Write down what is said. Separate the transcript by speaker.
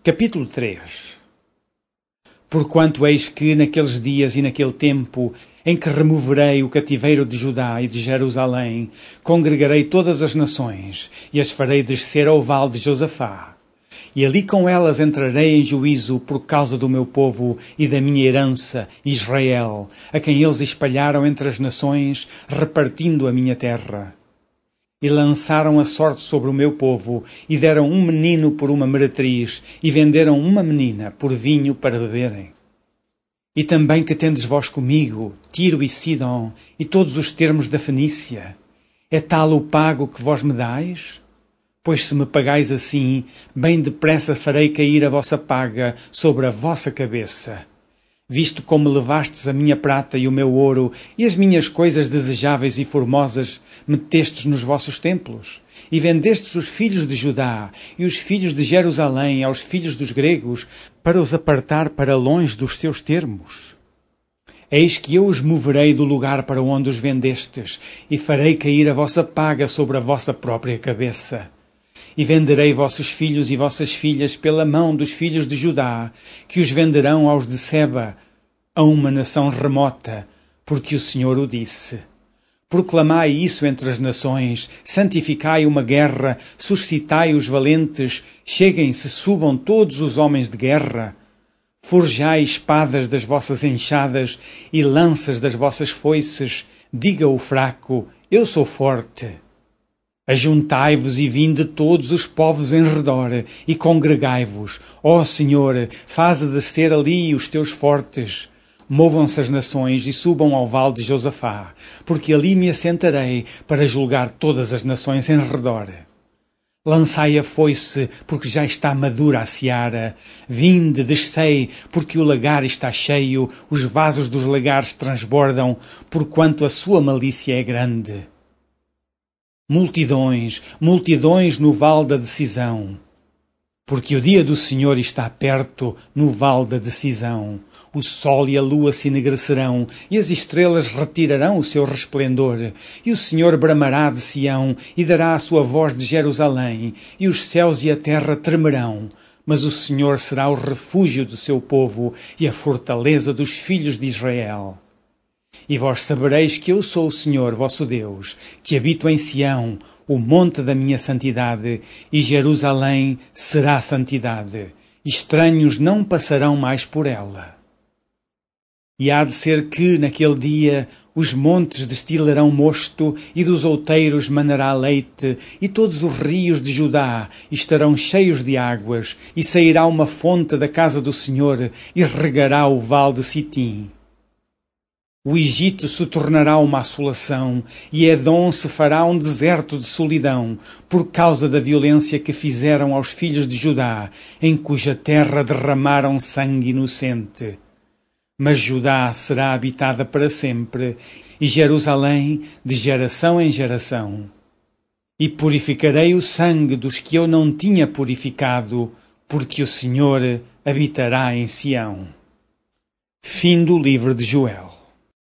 Speaker 1: Capítulo 3. Porquanto eis que, naqueles dias e naquele tempo, em que removerei o cativeiro de Judá e de Jerusalém, congregarei todas as nações, e as farei descer ao vale de Josafá. E ali com elas entrarei em juízo por causa do meu povo e da minha herança, Israel, a quem eles espalharam entre as nações, repartindo a minha terra. E lançaram a sorte sobre o meu povo, e deram um menino por uma meretriz, e venderam uma menina por vinho para beberem. E também que tendes vós comigo, Tiro e Sidom, e todos os termos da Fenícia, é tal o pago que vós me dais? Pois se me pagais assim, bem depressa farei cair a vossa paga sobre a vossa cabeça. Visto como levastes a minha prata e o meu ouro, e as minhas coisas desejáveis e formosas, metestes nos vossos templos, e vendestes os filhos de Judá e os filhos de Jerusalém aos filhos dos gregos, para os apartar para longe dos seus termos. Eis que eu os moverei do lugar para onde os vendestes, e farei cair a vossa paga sobre a vossa própria cabeça. E venderei vossos filhos e vossas filhas pela mão dos filhos de Judá, que os venderão aos de Seba, a uma nação remota, porque o Senhor o disse. Proclamai isso entre as nações, santificai uma guerra, suscitai os valentes, cheguem-se, subam todos os homens de guerra. Forjai espadas das vossas enxadas e lanças das vossas foices, diga o fraco, eu sou forte. Ajuntai-vos e vinde todos os povos em redor, e congregai-vos. Ó Senhor, faze descer ali os teus fortes. Movam-se as nações e subam ao vale de Josafá, porque ali me assentarei para julgar todas as nações em redor. Lançai a foice, porque já está madura a seara. Vinde, descei, porque o lagar está cheio, os vasos dos lagares transbordam, porquanto a sua malícia é grande. Multidões, multidões no vale da decisão. Porque o dia do Senhor está perto no vale da decisão. O sol e a lua se enegrecerão, e as estrelas retirarão o seu resplendor. E o Senhor bramará de Sião, e dará a sua voz de Jerusalém, e os céus e a terra tremerão. Mas o Senhor será o refúgio do seu povo, e a fortaleza dos filhos de Israel. E vós sabereis que eu sou o Senhor, vosso Deus, que habito em Sião, o monte da minha santidade, e Jerusalém será santidade. Estranhos não passarão mais por ela. E há de ser que, naquele dia, os montes destilarão mosto, e dos outeiros manará leite, e todos os rios de Judá estarão cheios de águas, e sairá uma fonte da casa do Senhor, e regará o vale de Sitim. O Egito se tornará uma assolação, e Edom se fará um deserto de solidão, por causa da violência que fizeram aos filhos de Judá, em cuja terra derramaram sangue inocente. Mas Judá será habitada para sempre, e Jerusalém de geração em geração. E purificarei o sangue dos que eu não tinha purificado, porque o Senhor habitará em Sião. Fim do livro de Joel.